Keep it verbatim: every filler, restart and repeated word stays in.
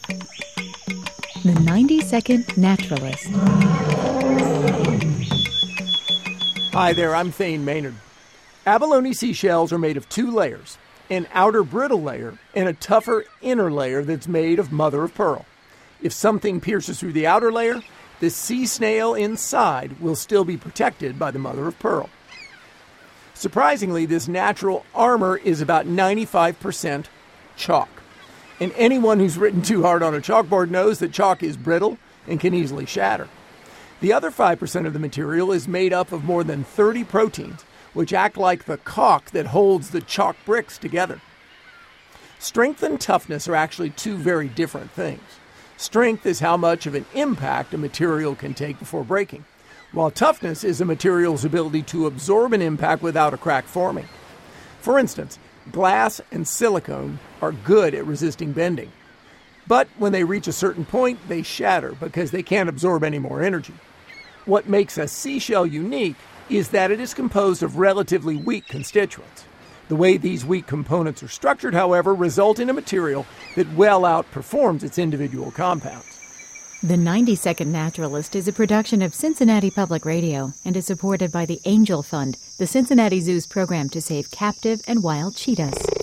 The ninety-second Naturalist. Hi there, I'm Thane Maynard. Abalone seashells are made of two layers, an outer brittle layer and a tougher inner layer that's made of mother of pearl. If something pierces through the outer layer, the sea snail inside will still be protected by the mother of pearl. Surprisingly, this natural armor is about ninety-five percent chalk. And anyone who's written too hard on a chalkboard knows that chalk is brittle and can easily shatter. The other five percent of the material is made up of more than thirty proteins, which act like the caulk that holds the chalk bricks together. Strength and toughness are actually two very different things. Strength is how much of an impact a material can take before breaking, while toughness is a material's ability to absorb an impact without a crack forming. For instance, glass and silicone are good at resisting bending, but when they reach a certain point, they shatter because they can't absorb any more energy. What makes a seashell unique is that it is composed of relatively weak constituents. The way these weak components are structured, however, result in a material that well outperforms its individual compounds. The ninety-second Naturalist is a production of Cincinnati Public Radio and is supported by the Angel Fund, the Cincinnati Zoo's program to save captive and wild cheetahs.